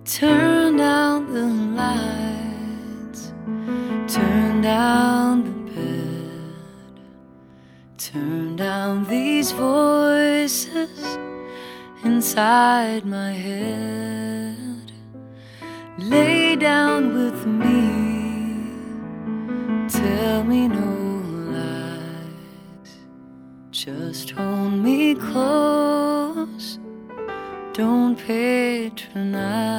Turn down the lights, turn down the bed, turn down these voices inside my head. Lay down with me, tell me no lies, just hold me close, don't patronize.